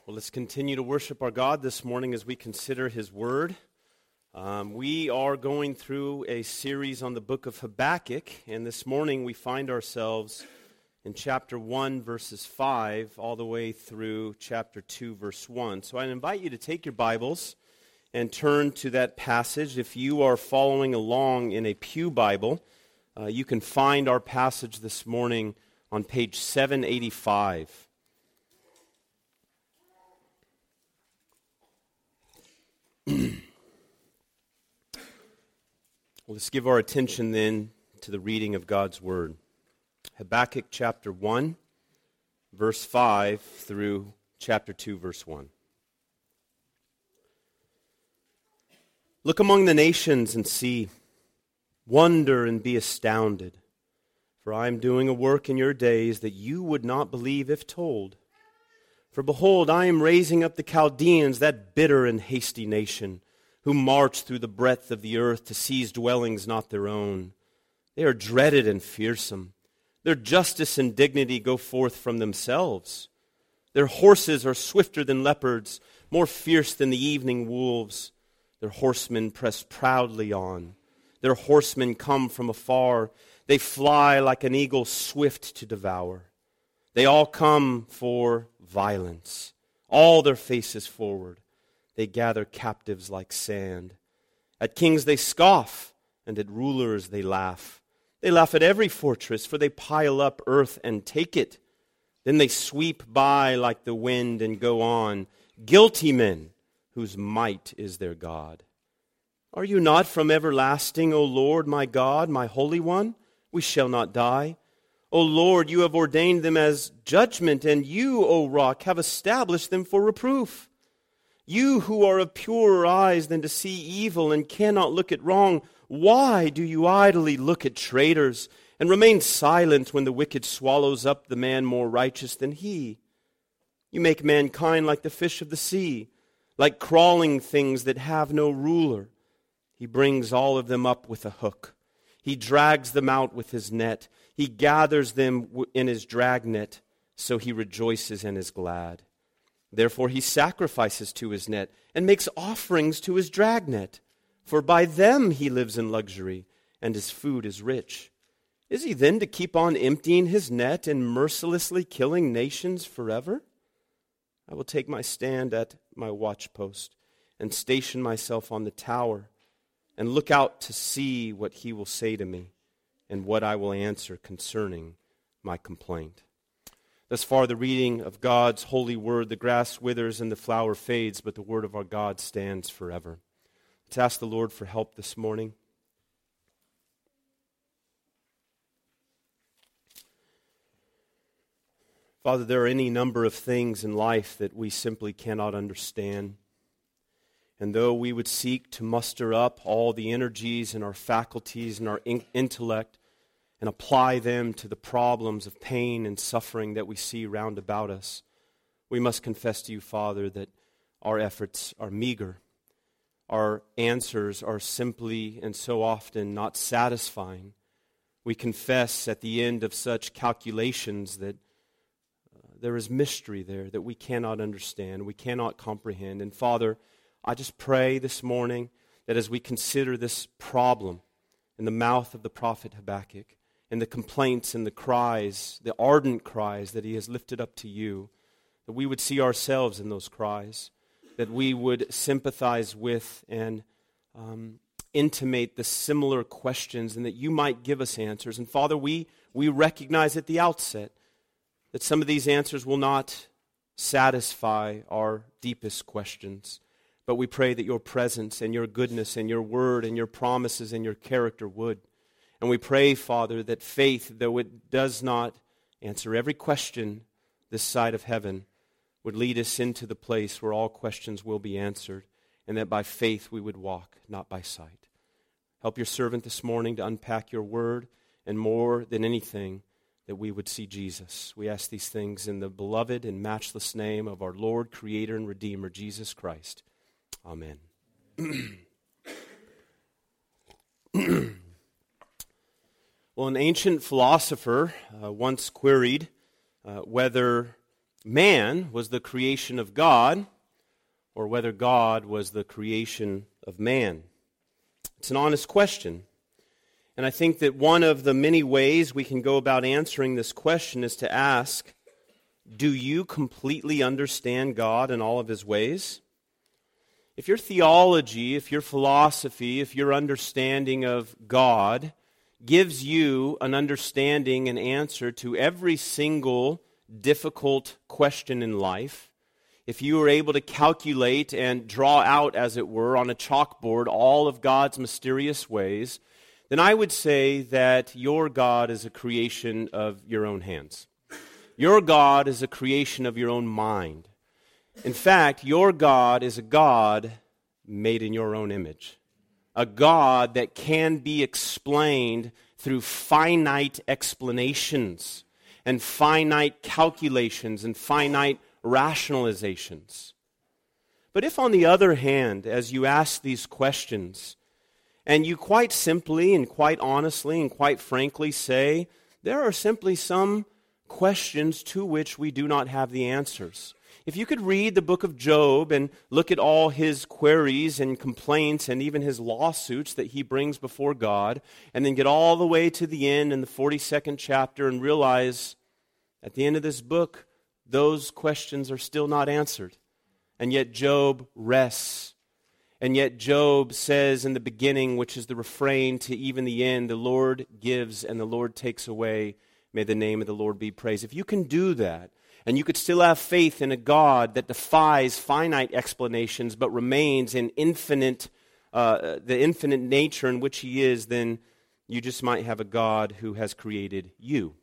Well, let's continue to worship our God this morning as we consider His Word. We are going through a series on the book of Habakkuk, and this morning we find ourselves in chapter 1, verses 5, all the way through chapter 2, verse 1. So I invite you to take your Bibles and turn to that passage. If you are following along in a Pew Bible, you can find our passage this morning on page 785. Let's give our attention then to the reading of God's Word. Habakkuk chapter 1, verse 5 through chapter 2, verse 1. Look among the nations and see, wonder and be astounded, for I am doing a work in your days that you would not believe if told. For behold, I am raising up the Chaldeans, that bitter and hasty nation, who march through the breadth of the earth to seize dwellings not their own. They are dreaded and fearsome. Their justice and dignity go forth from themselves. Their horses are swifter than leopards, more fierce than the evening wolves. Their horsemen press proudly on. Their horsemen come from afar. They fly like an eagle swift to devour. They all come for violence, all their faces forward. They gather captives like sand. At kings they scoff, and at rulers they laugh. They laugh at every fortress, for they pile up earth and take it. Then they sweep by like the wind and go on, guilty men whose might is their God. Are you not from everlasting, O Lord, my God, my Holy One? We shall not die. O Lord, you have ordained them as judgment, and you, O Rock, have established them for reproof. You who are of purer eyes than to see evil and cannot look at wrong, why do you idly look at traitors and remain silent when the wicked swallows up the man more righteous than he? You make mankind like the fish of the sea, like crawling things that have no ruler. He brings all of them up with a hook. He drags them out with his net. He gathers them in his dragnet, so he rejoices and is glad. Therefore he sacrifices to his net and makes offerings to his dragnet. For by them he lives in luxury, and his food is rich. Is he then to keep on emptying his net and mercilessly killing nations forever? I will take my stand at my watchpost and station myself on the tower and look out to see what he will say to me and what I will answer concerning my complaint. Thus far, the reading of God's holy word. The grass withers and the flower fades, but the word of our God stands forever. Let's ask the Lord for help this morning. Father, there are any number of things in life that we simply cannot understand. And though we would seek to muster up all the energies and our faculties and our intellect and apply them to the problems of pain and suffering that we see round about us, we must confess to you, Father, that our efforts are meager. Our answers are simply and so often not satisfying. We confess at the end of such calculations that there is mystery there that we cannot understand, we cannot comprehend. And Father, I just pray this morning that as we consider this problem in the mouth of the prophet Habakkuk, and the complaints and the cries, the ardent cries that he has lifted up to you, that we would see ourselves in those cries, that we would sympathize with and intimate the similar questions, and that you might give us answers. And Father, we recognize at the outset that some of these answers will not satisfy our deepest questions, but we pray that your presence and your goodness and your word and your promises and your character would. And we pray, Father, that faith, though it does not answer every question this side of heaven, would lead us into the place where all questions will be answered, and that by faith we would walk, not by sight. Help your servant this morning to unpack your word, and more than anything, that we would see Jesus. We ask these things in the beloved and matchless name of our Lord, Creator, and Redeemer, Jesus Christ. Amen. Well, an ancient philosopher once queried whether man was the creation of God or whether God was the creation of man. It's an honest question. And I think that one of the many ways we can go about answering this question is to ask, do you completely understand God and all of his ways? If your theology, if your philosophy, if your understanding of God gives you an understanding and answer to every single difficult question in life, if you are able to calculate and draw out, as it were, on a chalkboard all of God's mysterious ways, then I would say that your God is a creation of your own hands. Your God is a creation of your own mind. In fact, your God is a God made in your own image. A God that can be explained through finite explanations and finite calculations and finite rationalizations. But if, on the other hand, as you ask these questions, and you quite simply and quite honestly and quite frankly say, there are simply some questions to which we do not have the answers. If you could read the book of Job and look at all his queries and complaints and even his lawsuits that he brings before God, and then get all the way to the end in the 42nd chapter and realize at the end of this book, those questions are still not answered. And yet Job rests. And yet Job says in the beginning, which is the refrain to even the end, the Lord gives and the Lord takes away. May the name of the Lord be praised. If you can do that, and you could still have faith in a God that defies finite explanations but remains in the infinite nature in which he is, then you just might have a God who has created you.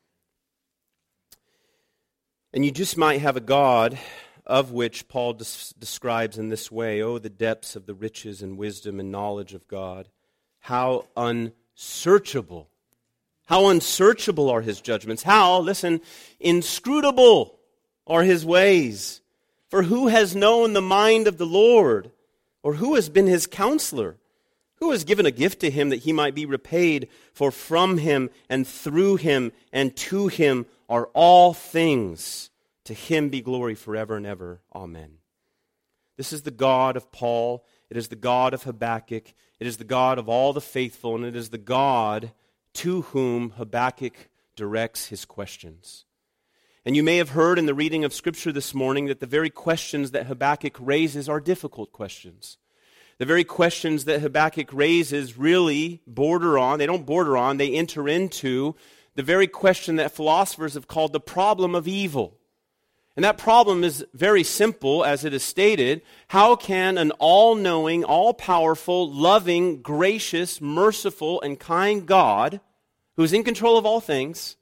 And you just might have a God of which Paul describes in this way, oh, the depths of the riches and wisdom and knowledge of God. How unsearchable. How unsearchable are his judgments. How, listen, inscrutable are his ways. For who has known the mind of the Lord? Or who has been his counselor? Who has given a gift to him that he might be repaid? For from him and through him and to him are all things. To him be glory forever and ever. Amen. This is the God of Paul. It is the God of Habakkuk. It is the God of all the faithful. And it is the God to whom Habakkuk directs his questions. And you may have heard in the reading of Scripture this morning that the very questions that Habakkuk raises are difficult questions. The very questions that Habakkuk raises really they enter into the very question that philosophers have called the problem of evil. And that problem is very simple, as it is stated. How can an all-knowing, all-powerful, loving, gracious, merciful, and kind God, who is in control of all things,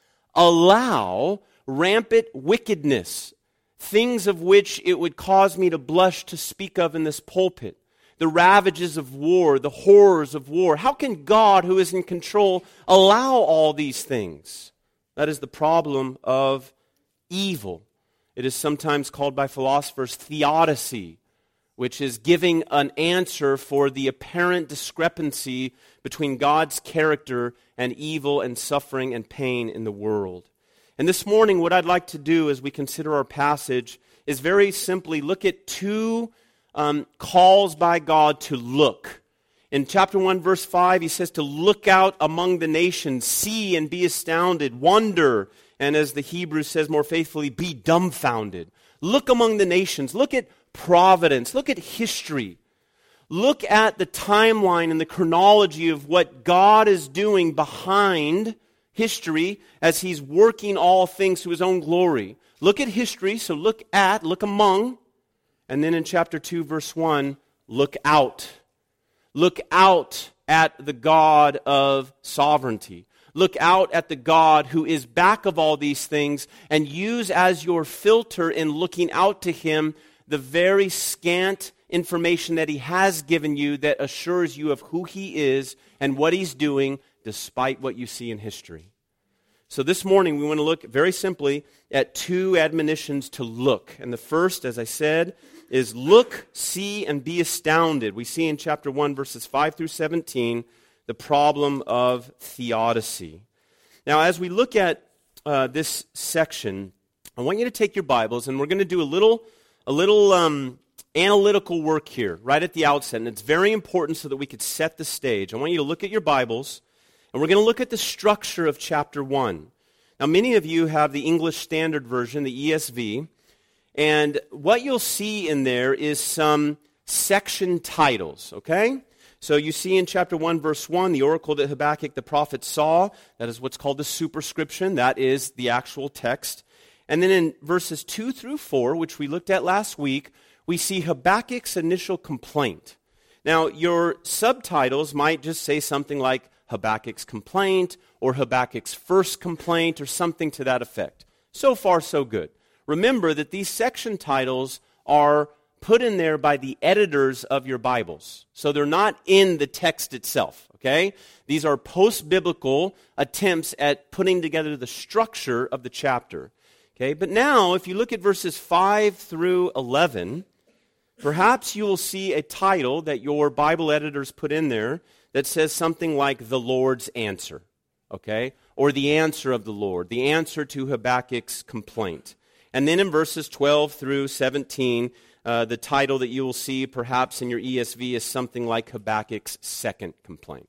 allow rampant wickedness, things of which it would cause me to blush to speak of in this pulpit, the ravages of war, the horrors of war? How can God, who is in control, allow all these things? That is the problem of evil. It is sometimes called by philosophers theodicy, which is giving an answer for the apparent discrepancy between God's character and evil and suffering and pain in the world. And this morning, what I'd like to do as we consider our passage is very simply look at two calls by God to look. In chapter 1, verse 5, he says to look out among the nations, see and be astounded, wonder, and as the Hebrew says more faithfully, be dumbfounded. Look among the nations. Look at providence. Look at history. Look at the timeline and the chronology of what God is doing behind history as he's working all things to his own glory. Look at history, so look among, and then in chapter 2, verse 1, look out. Look out at the God of sovereignty. Look out at the God who is back of all these things, and use as your filter in looking out to him the very scant information that he has given you that assures you of who he is and what he's doing despite what you see in history. So this morning we want to look very simply at two admonitions to look. And the first, as I said, is look, see, and be astounded. We see in chapter 1, verses 5 through 17, the problem of theodicy. Now, as we look at this section, I want you to take your Bibles, and we're going to do a little analytical work here right at the outset, and it's very important so that we could set the stage. I want you to look at your Bibles, and we're going to look at the structure of chapter 1. Now, many of you have the English Standard Version, the ESV, and what you'll see in there is some section titles, okay? So you see in chapter 1, verse 1, the oracle that Habakkuk the prophet saw. That is what's called the superscription. That is the actual text. And then in verses 2 through 4, which we looked at last week, we see Habakkuk's initial complaint. Now, your subtitles might just say something like Habakkuk's complaint or Habakkuk's first complaint or something to that effect. So far, so good. Remember that these section titles are put in there by the editors of your Bibles. So they're not in the text itself, okay? These are post-biblical attempts at putting together the structure of the chapter. Okay, but now if you look at verses 5 through 11, perhaps you will see a title that your Bible editors put in there that says something like the Lord's answer, okay? Or the answer of the Lord, the answer to Habakkuk's complaint. And then in verses 12 through 17, the title that you will see perhaps in your ESV is something like Habakkuk's second complaint.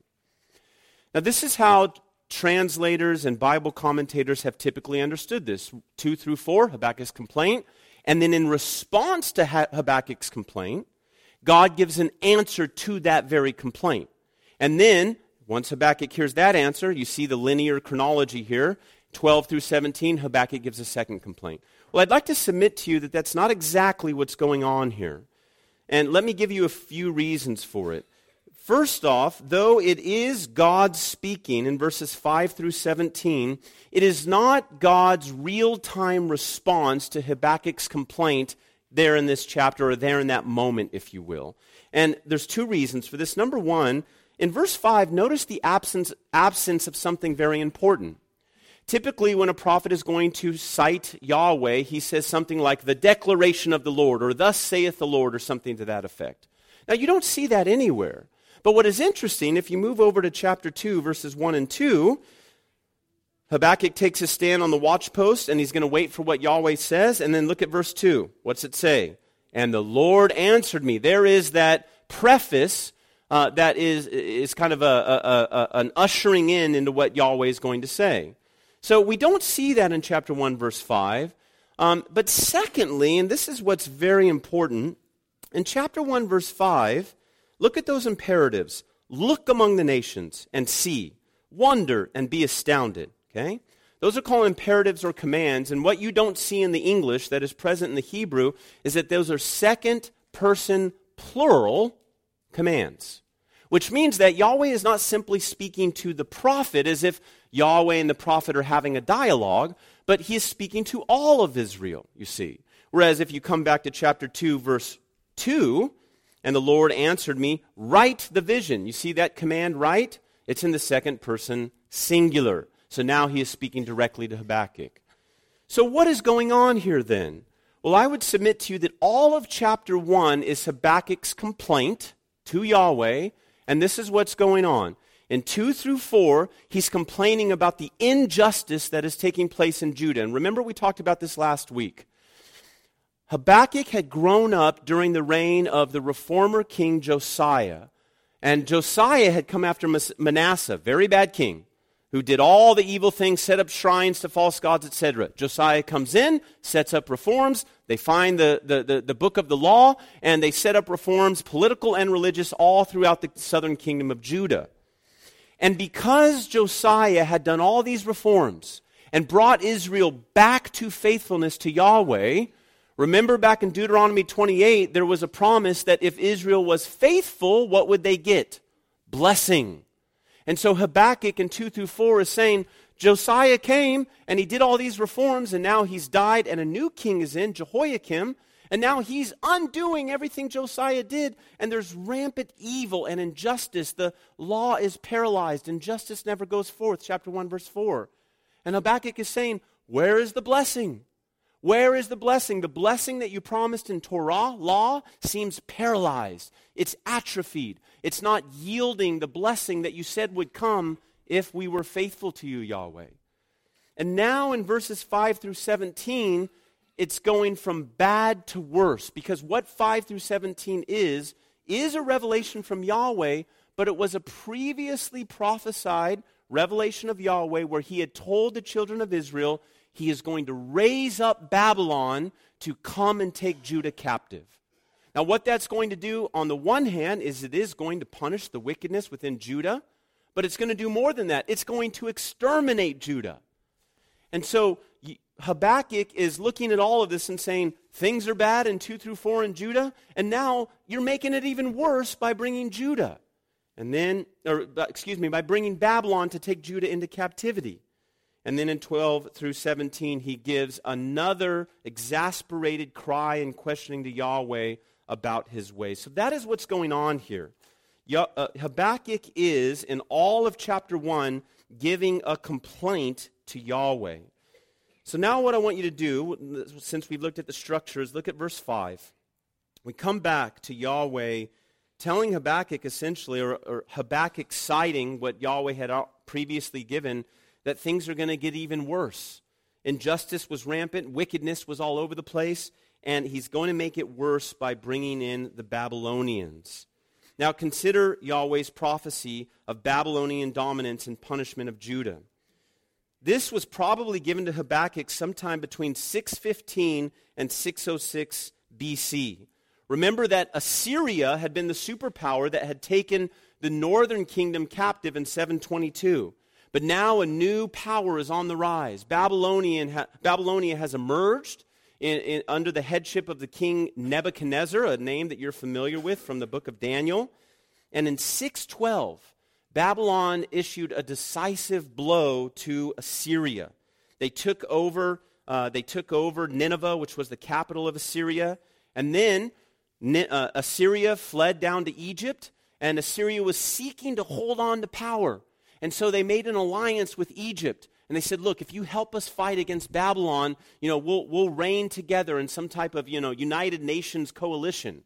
Now this is how translators and Bible commentators have typically understood this. 2 through 4, Habakkuk's complaint. And then in response to Habakkuk's complaint, God gives an answer to that very complaint. And then, once Habakkuk hears that answer, you see the linear chronology here, 12 through 17, Habakkuk gives a second complaint. Well, I'd like to submit to you that that's not exactly what's going on here. And let me give you a few reasons for it. First off, though it is God speaking in verses 5 through 17, it is not God's real-time response to Habakkuk's complaint there in this chapter, or there in that moment, if you will. And there's two reasons for this. Number one, in verse 5, notice the absence of something very important. Typically, when a prophet is going to cite Yahweh, he says something like, the declaration of the Lord, or thus saith the Lord, or something to that effect. Now, you don't see that anywhere. But what is interesting, if you move over to chapter 2, verses 1 and 2, Habakkuk takes his stand on the watchpost, and he's going to wait for what Yahweh says. And then look at verse 2. What's it say? And the Lord answered me. There is that preface that is kind of an ushering into what Yahweh is going to say. So we don't see that in chapter 1, verse 5. But secondly, and this is what's very important, in chapter 1, verse 5, look at those imperatives. Look among the nations and see. Wonder and be astounded. Okay? Those are called imperatives or commands. And what you don't see in the English that is present in the Hebrew is that those are second-person plural commands. Which means that Yahweh is not simply speaking to the prophet as if Yahweh and the prophet are having a dialogue, but he is speaking to all of Israel, you see. Whereas if you come back to chapter 2, verse 2, and the Lord answered me, write the vision. You see that command, write? It's in the second person singular. So now he is speaking directly to Habakkuk. So what is going on here then? Well, I would submit to you that all of chapter 1 is Habakkuk's complaint to Yahweh, and this is what's going on. In 2 through 4, he's complaining about the injustice that is taking place in Judah. And remember, we talked about this last week. Habakkuk had grown up during the reign of the reformer king Josiah. And Josiah had come after Manasseh, very bad king, who did all the evil things, set up shrines to false gods, etc. Josiah comes in, sets up reforms. They find the book of the law, and they set up reforms, political and religious, all throughout the southern kingdom of Judah. And because Josiah had done all these reforms and brought Israel back to faithfulness to Yahweh, remember back in Deuteronomy 28, there was a promise that if Israel was faithful, what would they get? Blessing. And so Habakkuk in 2 through 4 is saying, Josiah came and he did all these reforms and now he's died and a new king is in, Jehoiakim, and now he's undoing everything Josiah did, and there's rampant evil and injustice. The law is paralyzed and justice never goes forth, chapter 1, verse 4. And Habakkuk is saying, where is the blessing? Where is the blessing? The blessing that you promised in Torah, law, seems paralyzed. It's atrophied. It's not yielding the blessing that you said would come if we were faithful to you, Yahweh. And now in verses 5 through 17, it's going from bad to worse, because what 5 through 17 is a revelation from Yahweh, but it was a previously prophesied revelation of Yahweh where he had told the children of Israel he is going to raise up Babylon to come and take Judah captive. Now what that's going to do on the one hand is it is going to punish the wickedness within Judah, but it's going to do more than that. It's going to exterminate Judah. And so Habakkuk is looking at all of this and saying, things are bad in 2 through 4 in Judah, and now you're making it even worse by bringing Judah. By bringing Babylon to take Judah into captivity. And then in 12 through 17, he gives another exasperated cry and questioning to Yahweh about his ways. So that is what's going on here. Habakkuk is, in all of chapter 1, giving a complaint to Yahweh. So now what I want you to do, since we've looked at the structures, look at verse 5. We come back to Yahweh telling Habakkuk essentially, or Habakkuk citing what Yahweh had previously given, that things are going to get even worse. Injustice was rampant, wickedness was all over the place, and he's going to make it worse by bringing in the Babylonians. Now consider Yahweh's prophecy of Babylonian dominance and punishment of Judah. This was probably given to Habakkuk sometime between 615 and 606 BC. Remember that Assyria had been the superpower that had taken the northern kingdom captive in 722. But now a new power is on the rise. Babylonia has emerged under the headship of the king Nebuchadnezzar, a name that you're familiar with from the book of Daniel. And in 612, Babylon issued a decisive blow to Assyria. They took over Nineveh, which was the capital of Assyria, and then Assyria fled down to Egypt, and Assyria was seeking to hold on to power. And so they made an alliance with Egypt, and they said, look, if you help us fight against Babylon, we'll reign together in some type of, United Nations coalition.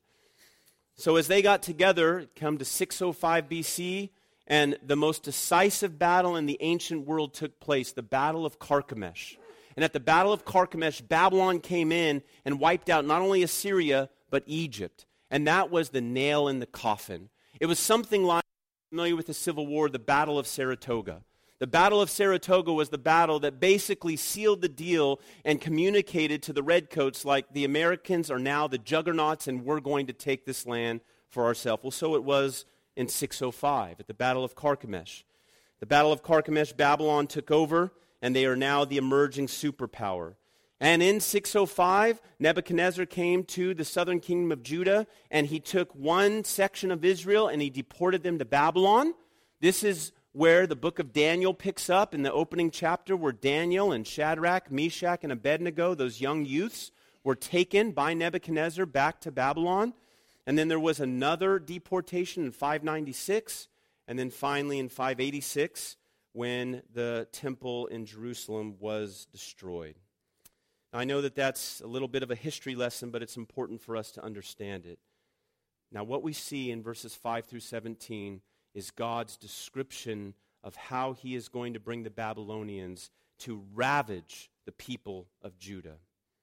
So as they got together, come to 605 BC, and the most decisive battle in the ancient world took place, the Battle of Carchemish. And at the Battle of Carchemish, Babylon came in and wiped out not only Assyria, but Egypt. And that was the nail in the coffin. It was something like, familiar with the Civil War, the Battle of Saratoga. The Battle of Saratoga was the battle that basically sealed the deal and communicated to the Redcoats like the Americans are now the juggernauts and we're going to take this land for ourselves. Well, so it was in 605 at the Battle of Carchemish. The Battle of Carchemish, Babylon took over, and they are now the emerging superpower. And in 605, Nebuchadnezzar came to the southern kingdom of Judah, and he took one section of Israel and he deported them to Babylon. This is where the book of Daniel picks up in the opening chapter, where Daniel and Shadrach, Meshach, and Abednego, those young youths, were taken by Nebuchadnezzar back to Babylon. And then there was another deportation in 596, and then finally in 586, when the temple in Jerusalem was destroyed. Now, I know that that's a little bit of a history lesson, but it's important for us to understand it. Now, what we see in verses 5 through 17 is God's description of how he is going to bring the Babylonians to ravage the people of Judah.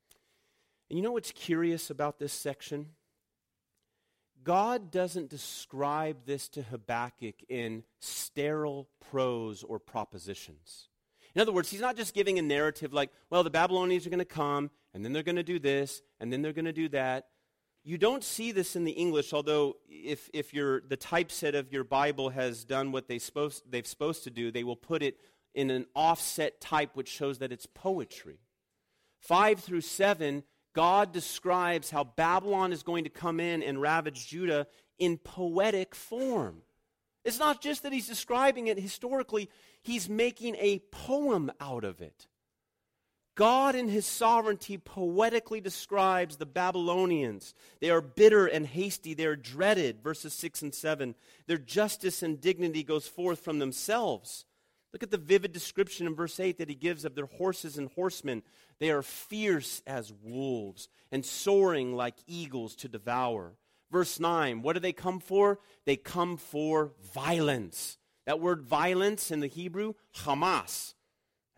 And you know what's curious about this section? God doesn't describe this to Habakkuk in sterile prose or propositions. In other words, he's not just giving a narrative like, well, the Babylonians are going to come, and then they're going to do this, and then they're going to do that. You don't see this in the English, although if the typeset of your Bible has done what they've supposed to do, they will put it in an offset type which shows that it's poetry. 5 through 7, God describes how Babylon is going to come in and ravage Judah in poetic form. It's not just that he's describing it historically, he's making a poem out of it. God in his sovereignty poetically describes the Babylonians. They are bitter and hasty. They are dreaded, verses 6 and 7. Their justice and dignity goes forth from themselves. Look at the vivid description in verse 8 that he gives of their horses and horsemen. They are fierce as wolves and soaring like eagles to devour. Verse 9, what do they come for? They come for violence. That word violence in the Hebrew, Hamas.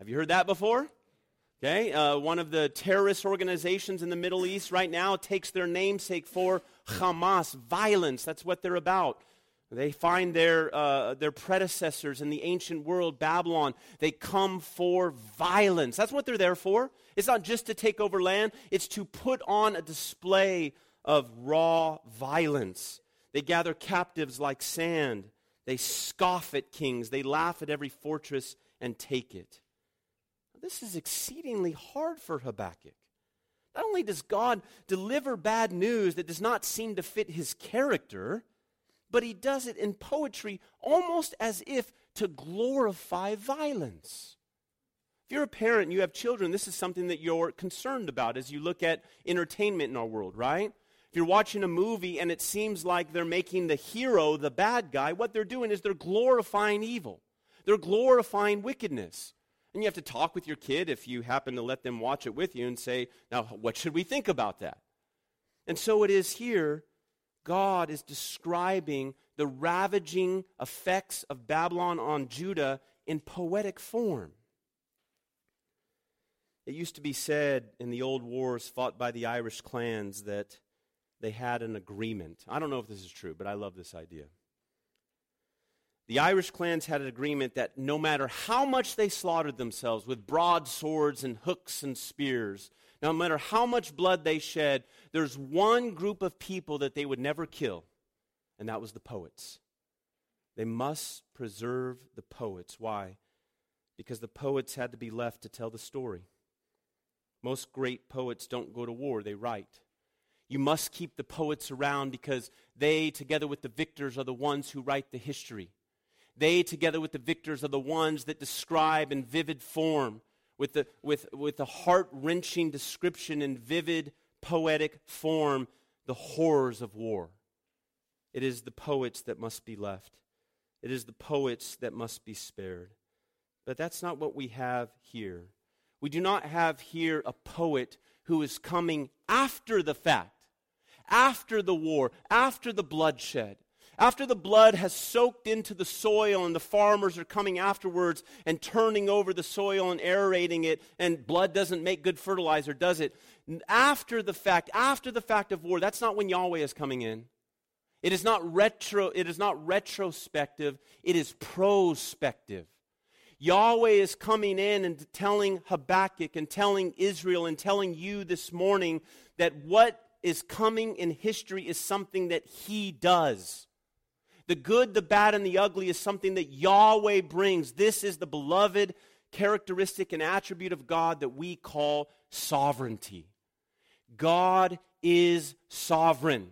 Have you heard that before? Okay, one of the terrorist organizations in the Middle East right now takes their namesake for Hamas, violence. That's what they're about. They find their predecessors in the ancient world, Babylon. They come for violence. That's what they're there for. It's not just to take over land. It's to put on a display of raw violence. They gather captives like sand. They scoff at kings. They laugh at every fortress and take it. This is exceedingly hard for Habakkuk. Not only does God deliver bad news that does not seem to fit his character, but he does it in poetry almost as if to glorify violence. If you're a parent and you have children, this is something that you're concerned about as you look at entertainment in our world, right? If you're watching a movie and it seems like they're making the hero the bad guy, what they're doing is they're glorifying evil. They're glorifying wickedness. And you have to talk with your kid if you happen to let them watch it with you and say, now, what should we think about that? And so it is here, God is describing the ravaging effects of Babylon on Judah in poetic form. It used to be said in the old wars fought by the Irish clans that they had an agreement. I don't know if this is true, but I love this idea. The Irish clans had an agreement that no matter how much they slaughtered themselves with broadswords and hooks and spears, no matter how much blood they shed, there's one group of people that they would never kill, and that was the poets. They must preserve the poets. Why? Because the poets had to be left to tell the story. Most great poets don't go to war, they write. You must keep the poets around because they, together with the victors, are the ones who write the history. They, together with the victors, are the ones that describe in vivid form, with the heart-wrenching description in vivid, poetic form, the horrors of war. It is the poets that must be left. It is the poets that must be spared. But that's not what we have here. We do not have here a poet who is coming after the fact, after the war, after the bloodshed. After the blood has soaked into the soil and the farmers are coming afterwards and turning over the soil and aerating it, and blood doesn't make good fertilizer, does it? After the fact of war, that's not when Yahweh is coming in. It is not retrospective, it is prospective. Yahweh is coming in and telling Habakkuk and telling Israel and telling you this morning that what is coming in history is something that he does. The good, the bad, and the ugly is something that Yahweh brings. This is the beloved characteristic and attribute of God that we call sovereignty. God is sovereign.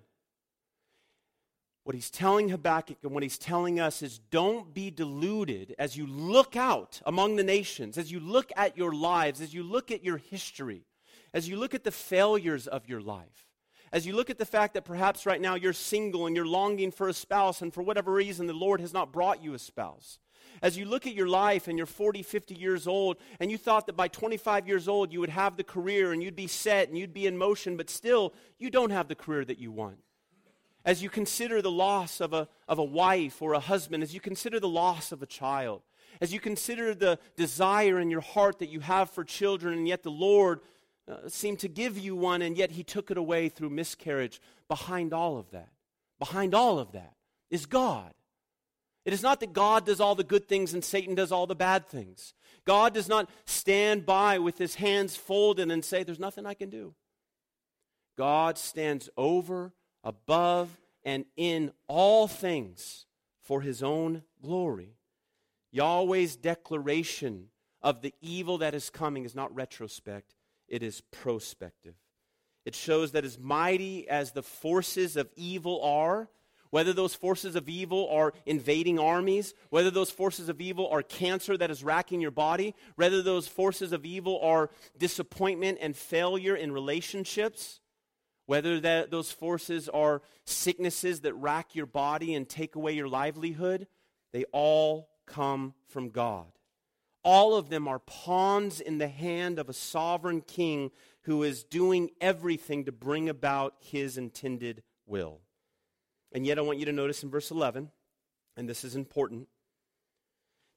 What he's telling Habakkuk and what he's telling us is don't be deluded as you look out among the nations, as you look at your lives, as you look at your history, as you look at the failures of your life. As you look at the fact that perhaps right now you're single and you're longing for a spouse and for whatever reason the Lord has not brought you a spouse. As you look at your life and you're 40, 50 years old and you thought that by 25 years old you would have the career and you'd be set and you'd be in motion, but still you don't have the career that you want. As you consider the loss of a wife or a husband, as you consider the loss of a child, as you consider the desire in your heart that you have for children and yet the Lord seemed to give you one, and yet he took it away through miscarriage. Behind all of that is God. It is not that God does all the good things and Satan does all the bad things. God does not stand by with his hands folded and say, there's nothing I can do. God stands over, above, and in all things for his own glory. Yahweh's declaration of the evil that is coming is not retrospect. It is prospective. It shows that as mighty as the forces of evil are, whether those forces of evil are invading armies, whether those forces of evil are cancer that is racking your body, whether those forces of evil are disappointment and failure in relationships, whether those forces are sicknesses that rack your body and take away your livelihood, they all come from God. All of them are pawns in the hand of a sovereign king who is doing everything to bring about his intended will. And yet I want you to notice in verse 11, and this is important,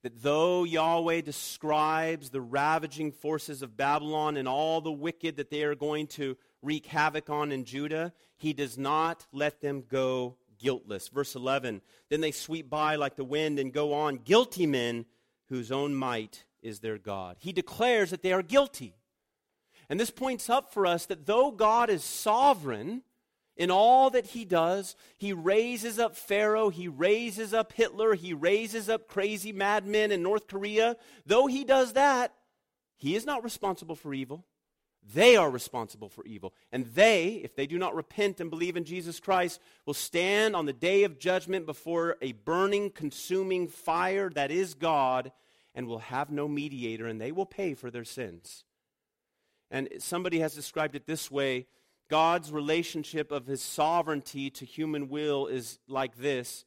that though Yahweh describes the ravaging forces of Babylon and all the wicked that they are going to wreak havoc on in Judah, he does not let them go guiltless. Verse 11, then they sweep by like the wind and go on, guilty men whose own might is their God. He declares that they are guilty. And this points up for us that though God is sovereign in all that he does, he raises up Pharaoh, he raises up Hitler, he raises up crazy madmen in North Korea. Though he does that, he is not responsible for evil. They are responsible for evil. And they, if they do not repent and believe in Jesus Christ, will stand on the day of judgment before a burning, consuming fire that is God, and will have no mediator, and they will pay for their sins. And somebody has described it this way: God's relationship of his sovereignty to human will is like this.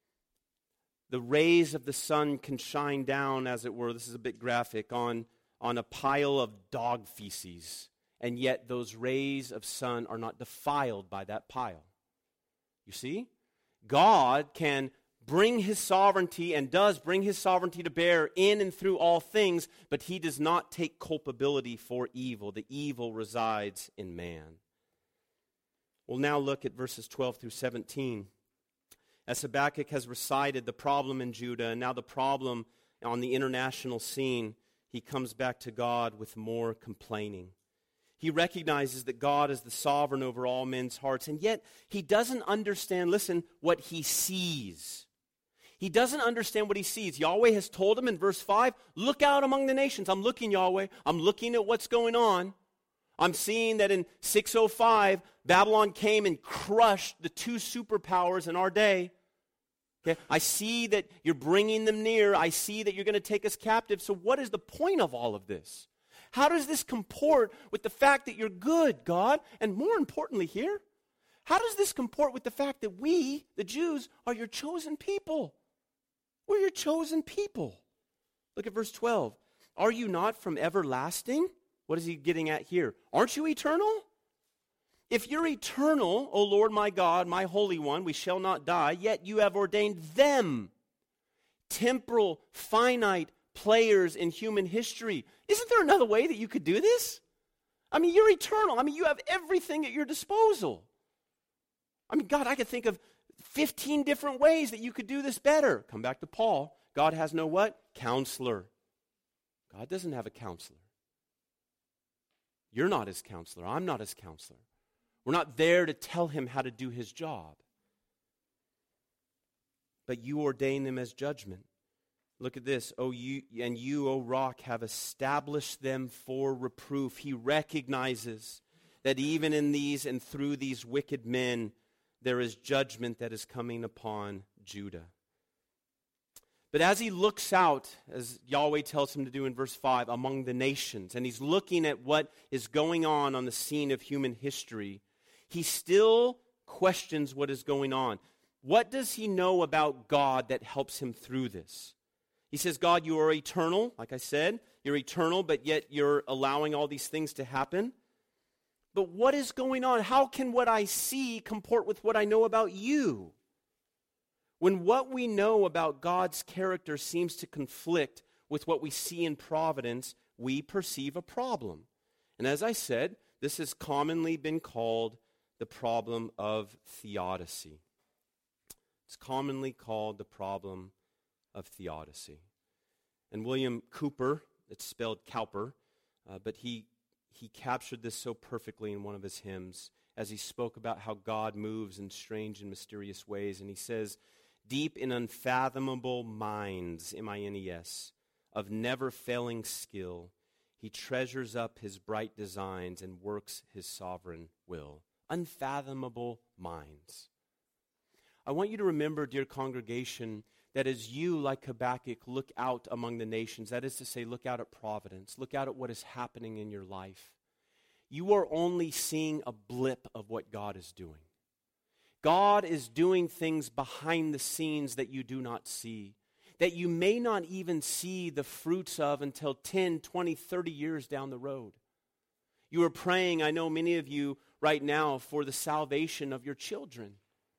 The rays of the sun can shine down, as it were, this is a bit graphic, on a pile of dog feces, and yet those rays of sun are not defiled by that pile. You see? God can bring his sovereignty and does bring his sovereignty to bear in and through all things, but he does not take culpability for evil. The evil resides in man. We'll now look at verses 12 through 17. As Habakkuk has recited the problem in Judah and now the problem on the international scene, he comes back to God with more complaining. He recognizes that God is the sovereign over all men's hearts, and yet he doesn't understand, listen, what he sees. He doesn't understand what he sees. Yahweh has told him in verse 5, look out among the nations. I'm looking, Yahweh. I'm looking at what's going on. I'm seeing that in 605, Babylon came and crushed the two superpowers in our day. Okay? I see that you're bringing them near. I see that you're going to take us captive. So what is the point of all of this? How does this comport with the fact that you're good, God? And more importantly here, how does this comport with the fact that we, the Jews, are your chosen people? We're your chosen people. Look at verse 12. Are you not from everlasting? What is he getting at here? Aren't you eternal? If you're eternal, O Lord my God, my Holy One, we shall not die, yet you have ordained them, temporal, finite players in human history. Isn't there another way that you could do this? I mean, you're eternal. I mean, you have everything at your disposal. I mean, God, I could think of 15 different ways that you could do this better. Come back to Paul. God has no what? Counselor. God doesn't have a counselor. You're not his counselor. I'm not his counselor. We're not there to tell him how to do his job. But you ordain them as judgment. Look at this. You, O rock, have established them for reproof. He recognizes that even in these and through these wicked men, there is judgment that is coming upon Judah. But as he looks out, as Yahweh tells him to do in verse 5, among the nations, and he's looking at what is going on the scene of human history, he still questions what is going on. What does he know about God that helps him through this? He says, God, you are eternal. Like I said, you're eternal, but yet you're allowing all these things to happen. But what is going on? How can what I see comport with what I know about you? When what we know about God's character seems to conflict with what we see in providence, we perceive a problem. And as I said, this has commonly been called the problem of theodicy. It's commonly called the problem of theodicy. And William Cowper, it's spelled Cowper, but he captured this so perfectly in one of his hymns as he spoke about how God moves in strange and mysterious ways. And he says, deep in unfathomable minds, M-I-N-E-S, of never-failing skill, he treasures up his bright designs and works his sovereign will. Unfathomable minds. I want you to remember, dear congregation, that as you, like Habakkuk, look out among the nations, that is to say, look out at providence, look out at what is happening in your life, you are only seeing a blip of what God is doing. God is doing things behind the scenes that you do not see, that you may not even see the fruits of until 10, 20, 30 years down the road. You are praying, I know many of you right now, for the salvation of your children.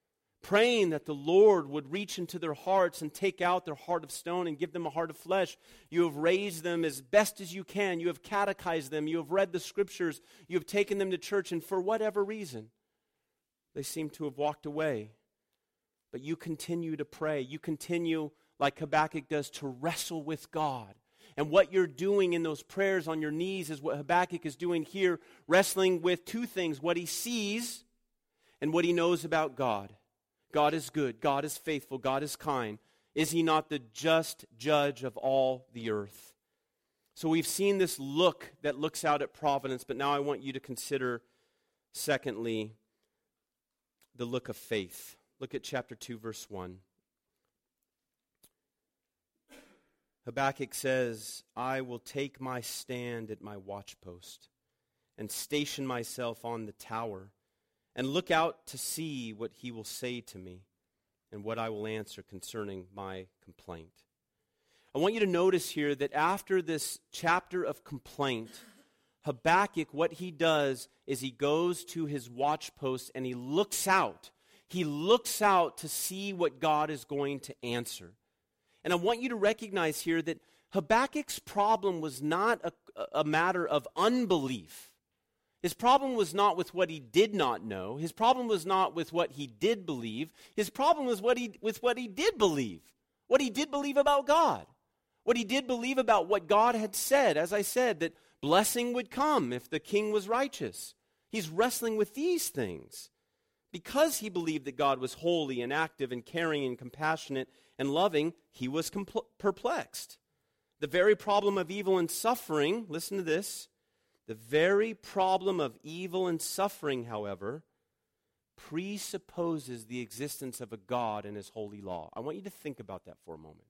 praying that the Lord would reach into their hearts and take out their heart of stone and give them a heart of flesh. You have raised them as best as you can. You have catechized them. You have read the Scriptures. You have taken them to church, and for whatever reason, they seem to have walked away. But you continue to pray. You continue, like Habakkuk does, to wrestle with God. And what you're doing in those prayers on your knees is what Habakkuk is doing here, wrestling with two things: what he sees and what he knows about God. God is good. God is faithful. God is kind. Is he not the just judge of all the earth? So we've seen this look that looks out at providence, but now I want you to consider, secondly, the look of faith. Look at chapter 2, verse 1. Habakkuk says, I will take my stand at my watchpost and station myself on the tower and look out to see what he will say to me and what I will answer concerning my complaint. I want you to notice here that after this chapter of complaint, Habakkuk, what he does is he goes to his watchpost and he looks out. He looks out to see what God is going to answer. And I want you to recognize here that Habakkuk's problem was not a matter of unbelief. His problem was not with what he did not know. His problem was not with what he did believe. His problem was with what he did believe. What he did believe about God. What he did believe about what God had said. As I said, that blessing would come if the king was righteous. He's wrestling with these things. Because he believed that God was holy and active and caring and compassionate and loving, he was perplexed. The very problem of evil and suffering, listen to this, the very problem of evil and suffering, however, presupposes the existence of a God and his holy law. I want you to think about that for a moment.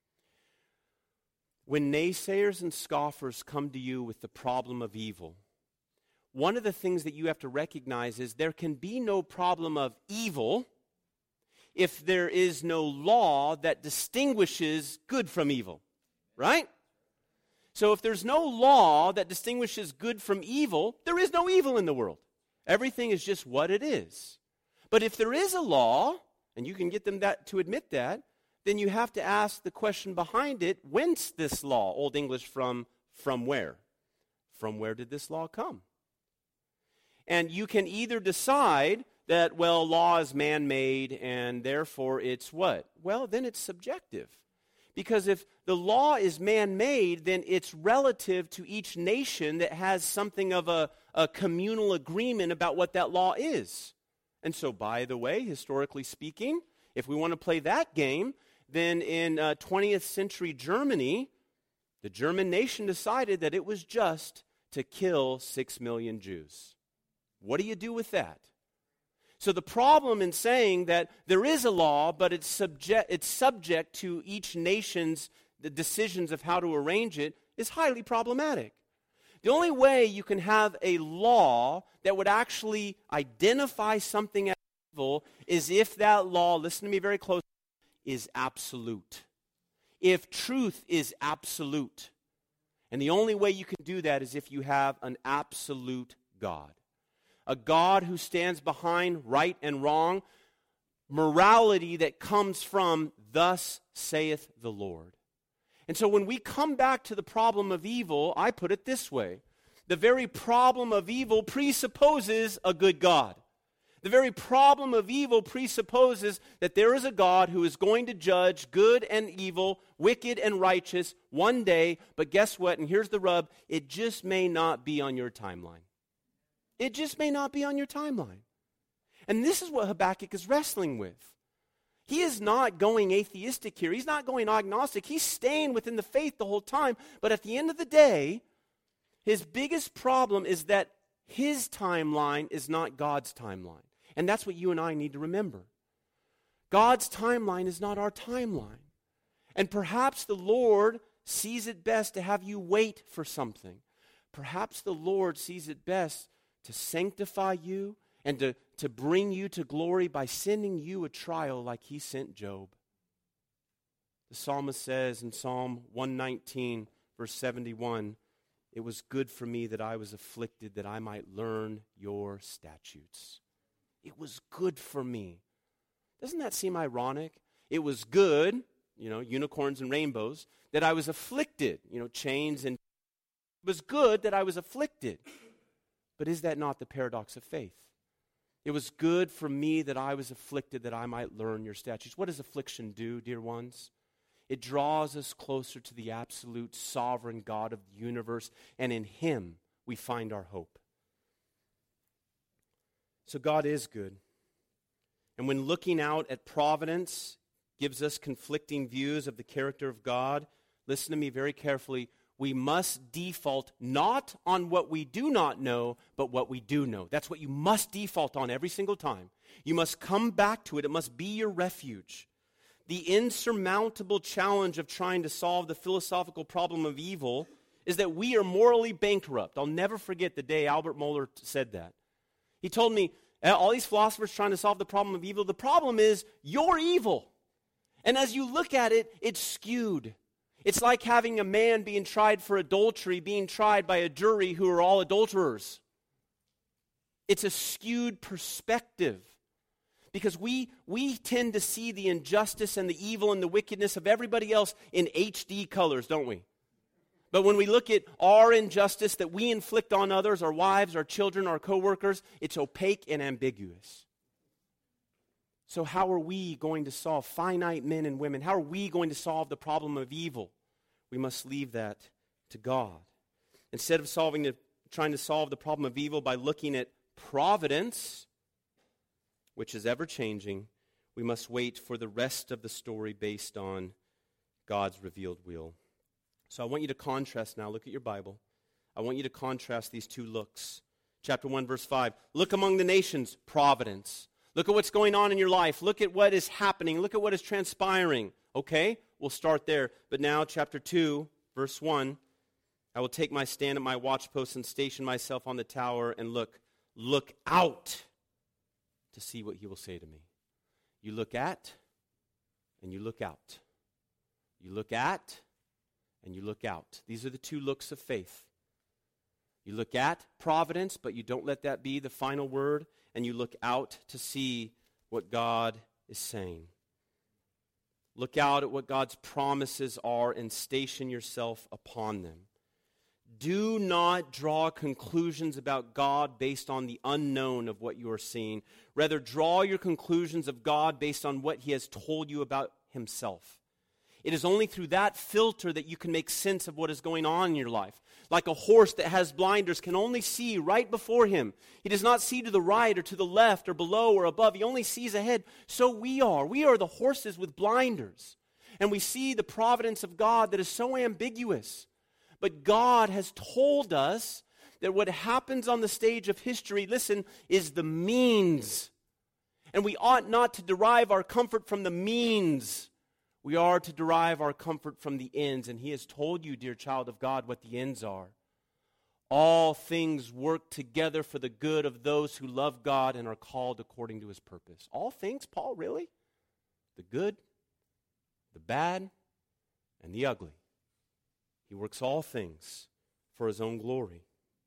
When naysayers and scoffers come to you with the problem of evil, one of the things that you have to recognize is there can be no problem of evil if there is no law that distinguishes good from evil, right? So if there's no law that distinguishes good from evil, there is no evil in the world. Everything is just what it is. But if there is a law, and you can get them to admit that, then you have to ask the question behind it, whence this law? Old English, from where? From where did this law come? And you can either decide that, well, law is man-made, and therefore it's what? Well, then it's subjective. Because if the law is man-made, then it's relative to each nation that has something of a communal agreement about what that law is. And so, by the way, historically speaking, if we want to play that game, then in 20th century Germany, the German nation decided that it was just to kill 6 million Jews. What do you do with that? So the problem in saying that there is a law, but it's subject to each nation's the decisions of how to arrange it, is highly problematic. The only way you can have a law that would actually identify something as evil is if that law, listen to me very closely, is absolute. If truth is absolute. And the only way you can do that is if you have an absolute God. A God who stands behind right and wrong, morality that comes from, thus saith the Lord. And so when we come back to the problem of evil, I put it this way. The very problem of evil presupposes a good God. The very problem of evil presupposes that there is a God who is going to judge good and evil, wicked and righteous one day. But guess what? And here's the rub. It just may not be on your timeline. It just may not be on your timeline. And this is what Habakkuk is wrestling with. He is not going atheistic here. He's not going agnostic. He's staying within the faith the whole time. But at the end of the day, his biggest problem is that his timeline is not God's timeline. And that's what you and I need to remember. God's timeline is not our timeline. And perhaps the Lord sees it best to have you wait for something. Perhaps the Lord sees it best to sanctify you and to bring you to glory by sending you a trial like he sent Job. The psalmist says in Psalm 119, verse 71, "It was good for me that I was afflicted, that I might learn your statutes." It was good for me Doesn't that seem ironic? It was good, unicorns and rainbows, that I was afflicted, chains and... It was good that I was afflicted. But is that not the paradox of faith? It was good for me that I was afflicted, that I might learn your statutes. What does affliction do, dear ones? It draws us closer to the absolute sovereign God of the universe, and in Him we find our hope. So God is good. And when looking out at providence gives us conflicting views of the character of God, listen to me very carefully. We must default not on what we do not know, but what we do know. That's what you must default on every single time. You must come back to it. It must be your refuge. The insurmountable challenge of trying to solve the philosophical problem of evil is that we are morally bankrupt. I'll never forget the day Albert Mohler said that. He told me, all these philosophers trying to solve the problem of evil, the problem is you're evil. And as you look at it, it's skewed. It's like having a man being tried for adultery, being tried by a jury who are all adulterers. It's a skewed perspective. Because we tend to see the injustice and the evil and the wickedness of everybody else in HD colors, don't we? But when we look at our injustice that we inflict on others, our wives, our children, our coworkers, it's opaque and ambiguous. So how are we going to solve finite men and women? How are we going to solve the problem of evil? We must leave that to God. Instead of trying to solve the problem of evil by looking at providence, which is ever-changing, we must wait for the rest of the story based on God's revealed will. So I want you to contrast now. Look at your Bible. I want you to contrast these two looks. Chapter 1, verse 5. Look among the nations, providence. Look at what's going on in your life. Look at what is happening. Look at what is transpiring. Okay, we'll start there. But now, chapter 2, verse 1. I will take my stand at my watchpost and station myself on the tower and look out to see what he will say to me. You look at and you look out. You look at and you look out. These are the two looks of faith. You look at providence, but you don't let that be the final word, and you look out to see what God is saying. Look out at what God's promises are and station yourself upon them. Do not draw conclusions about God based on the unknown of what you are seeing. Rather, draw your conclusions of God based on what He has told you about Himself. It is only through that filter that you can make sense of what is going on in your life. Like a horse that has blinders can only see right before him. He does not see to the right or to the left or below or above. He only sees ahead. So we are. We are the horses with blinders. And we see the providence of God that is so ambiguous. But God has told us that what happens on the stage of history, listen, is the means. And we ought not to derive our comfort from the means. We are to derive our comfort from the ends. And He has told you, dear child of God, what the ends are. All things work together for the good of those who love God and are called according to His purpose. All things, Paul, really? The good, the bad, and the ugly. He works all things for His own glory.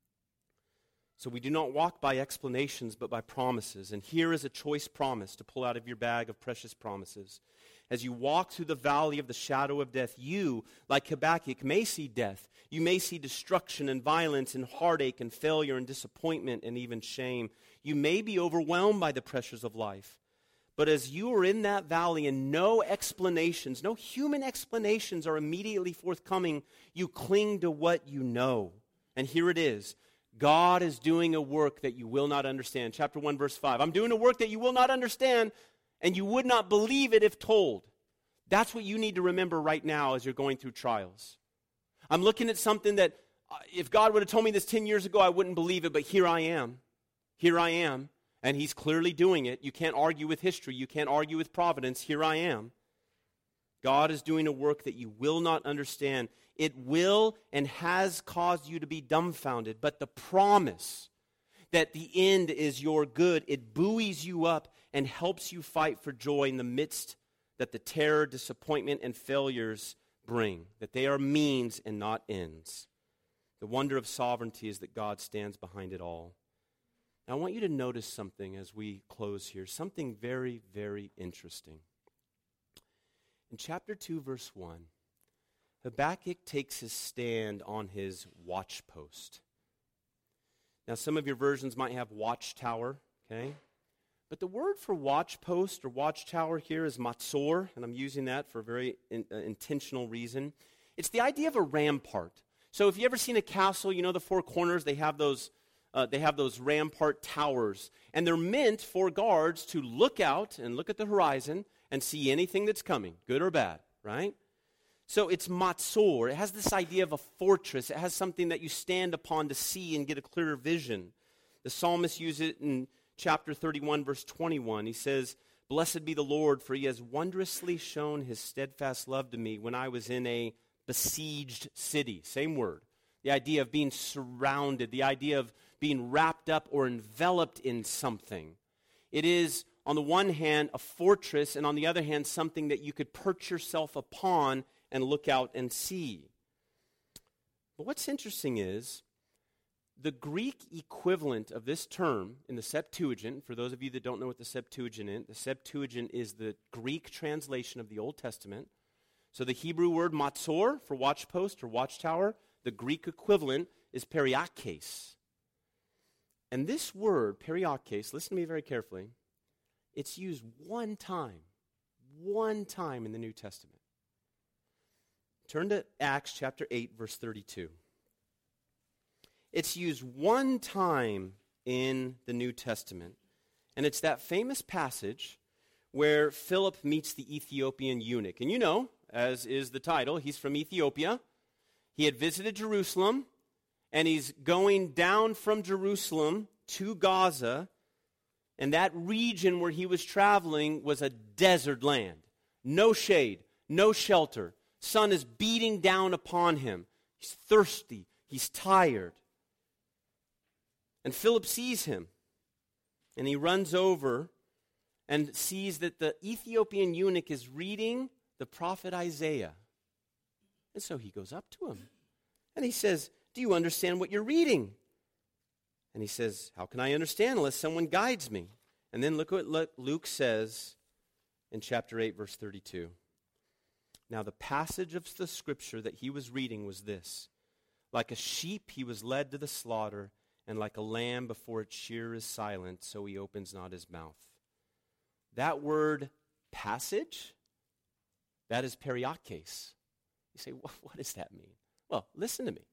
So we do not walk by explanations, but by promises. And here is a choice promise to pull out of your bag of precious promises. As you walk through the valley of the shadow of death, you, like Habakkuk, may see death. You may see destruction and violence and heartache and failure and disappointment and even shame. You may be overwhelmed by the pressures of life. But as you are in that valley and no explanations, no human explanations are immediately forthcoming, you cling to what you know. And here it is. God is doing a work that you will not understand. Chapter 1, verse 5. I'm doing a work that you will not understand, and you would not believe it if told. That's what you need to remember right now as you're going through trials. I'm looking at something that if God would have told me this 10 years ago, I wouldn't believe it, but here I am. Here I am, and He's clearly doing it. You can't argue with history. You can't argue with providence. Here I am. God is doing a work that you will not understand. It will and has caused you to be dumbfounded, but the promise that the end is your good, it buoys you up and helps you fight for joy in the midst that the terror, disappointment, and failures bring, that they are means and not ends. The wonder of sovereignty is that God stands behind it all. Now, I want you to notice something as we close here, something very, very interesting. In chapter 2, verse 1, Habakkuk takes his stand on his watchpost. Now, some of your versions might have watchtower, okay? But the word for watchpost or watchtower here is matzor, and I'm using that for a very intentional reason. It's the idea of a rampart. So if you ever seen a castle, you know the four corners, they have those rampart towers, and they're meant for guards to look out and look at the horizon and see anything that's coming, good or bad, right? So it's matzor. It has this idea of a fortress. It has something that you stand upon to see and get a clearer vision. The psalmist uses it in chapter 31, verse 21. He says, "Blessed be the Lord, for he has wondrously shown his steadfast love to me when I was in a besieged city." Same word. The idea of being surrounded, the idea of being wrapped up or enveloped in something. It is, on the one hand, a fortress, and on the other hand, something that you could perch yourself upon and look out and see. But what's interesting is, the Greek equivalent of this term in the Septuagint, for those of you that don't know what the Septuagint is the Greek translation of the Old Testament. So the Hebrew word matzor for watchpost or watchtower, the Greek equivalent is periakes. And this word, periakes, listen to me very carefully, it's used one time in the New Testament. Turn to Acts chapter 8, verse 32. It's used one time in the New Testament, and it's that famous passage where Philip meets the Ethiopian eunuch. And you know, as is the title, he's from Ethiopia. He had visited Jerusalem, and he's going down from Jerusalem to Gaza, and that region where he was traveling was a desert land. No shade, no shelter. Sun is beating down upon him. He's thirsty. He's tired. And Philip sees him, and he runs over and sees that the Ethiopian eunuch is reading the prophet Isaiah. And so he goes up to him, and he says, "Do you understand what you're reading?" And he says, "How can I understand unless someone guides me?" And then look what Luke says in chapter 8, verse 32. Now the passage of the scripture that he was reading was this: "Like a sheep he was led to the slaughter, and like a lamb before its shearer is silent, so he opens not his mouth." That word passage, that is periakes. You say, what does that mean? Well, listen to me.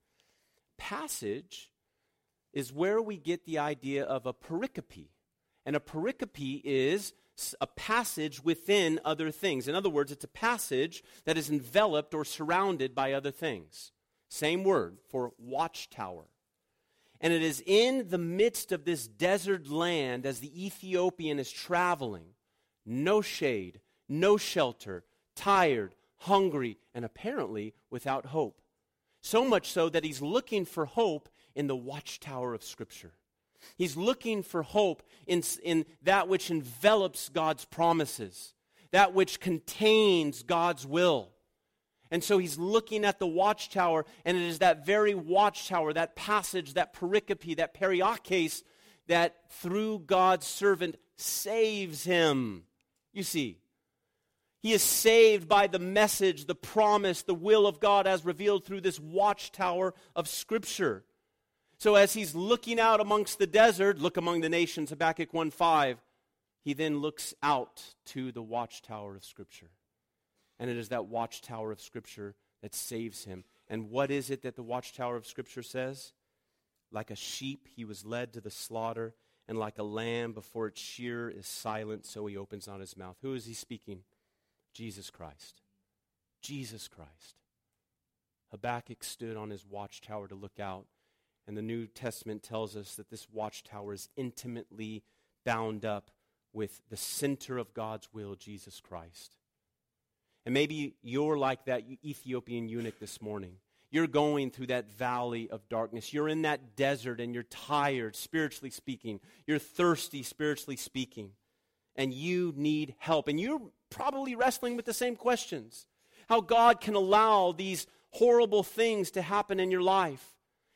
Passage is where we get the idea of a pericope. And a pericope is a passage within other things. In other words, it's a passage that is enveloped or surrounded by other things. Same word for watchtower. And it is in the midst of this desert land as the Ethiopian is traveling, no shade, no shelter, tired, hungry, and apparently without hope. So much so that he's looking for hope in the watchtower of Scripture. He's looking for hope in that which envelops God's promises, that which contains God's will. And so he's looking at the watchtower, and it is that very watchtower, that passage, that pericope, that periakes, that through God's servant saves him. You see, he is saved by the message, the promise, the will of God as revealed through this watchtower of Scripture. So as he's looking out amongst the desert, look among the nations, Habakkuk 1:5, he then looks out to the watchtower of Scripture. And it is that watchtower of Scripture that saves him. And what is it that the watchtower of Scripture says? Like a sheep he was led to the slaughter, and like a lamb before its shearer is silent, so he opens not his mouth. Who is he speaking? Jesus Christ. Jesus Christ. Habakkuk stood on his watchtower to look out, and the New Testament tells us that this watchtower is intimately bound up with the center of God's will, Jesus Christ. And maybe you're like that Ethiopian eunuch this morning. You're going through that valley of darkness. You're in that desert and you're tired, spiritually speaking. You're thirsty, spiritually speaking. And you need help. And you're probably wrestling with the same questions. How God can allow these horrible things to happen in your life.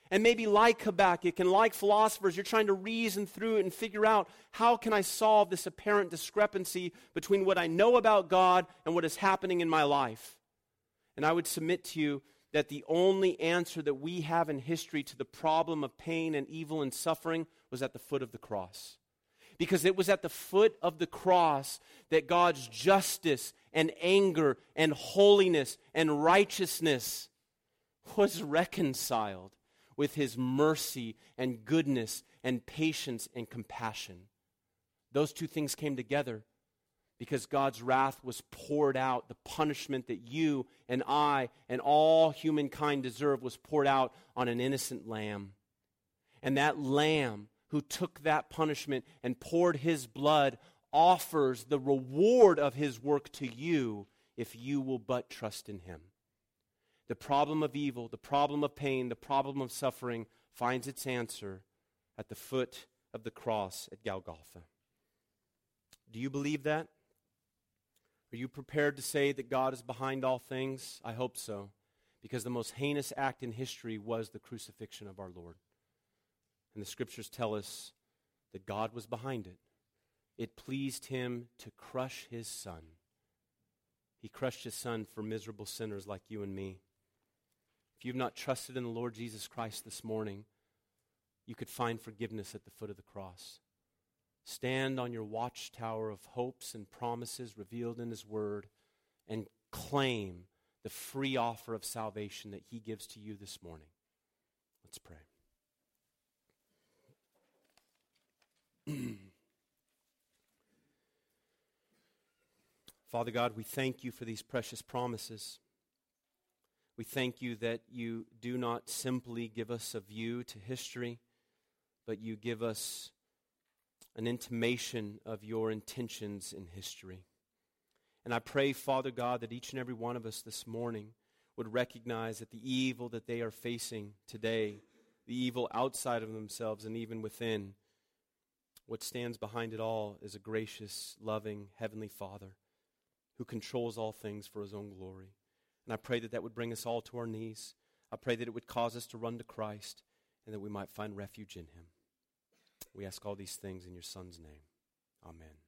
And maybe like Habakkuk and like philosophers, you're trying to reason through it and figure out, how can I solve this apparent discrepancy between what I know about God and what is happening in my life? And I would submit to you that the only answer that we have in history to the problem of pain and evil and suffering was at the foot of the cross. Because it was at the foot of the cross that God's justice and anger and holiness and righteousness was reconciled with his mercy and goodness and patience and compassion. Those two things came together because God's wrath was poured out. The punishment that you and I and all humankind deserve was poured out on an innocent lamb. And that lamb who took that punishment and poured his blood offers the reward of his work to you if you will but trust in him. The problem of evil, the problem of pain, the problem of suffering finds its answer at the foot of the cross at Golgotha. Do you believe that? Are you prepared to say that God is behind all things? I hope so, because the most heinous act in history was the crucifixion of our Lord. And the scriptures tell us that God was behind it. It pleased him to crush his son. He crushed his son for miserable sinners like you and me. If you've not trusted in the Lord Jesus Christ this morning, you could find forgiveness at the foot of the cross. Stand on your watchtower of hopes and promises revealed in his word and claim the free offer of salvation that he gives to you this morning. Let's pray. Father God, we thank you for these precious promises. We thank you that you do not simply give us a view to history, but you give us an intimation of your intentions in history. And I pray, Father God, that each and every one of us this morning would recognize that the evil that they are facing today, the evil outside of themselves and even within, what stands behind it all is a gracious, loving, heavenly Father who controls all things for his own glory. And I pray that that would bring us all to our knees. I pray that it would cause us to run to Christ and that we might find refuge in him. We ask all these things in your Son's name. Amen.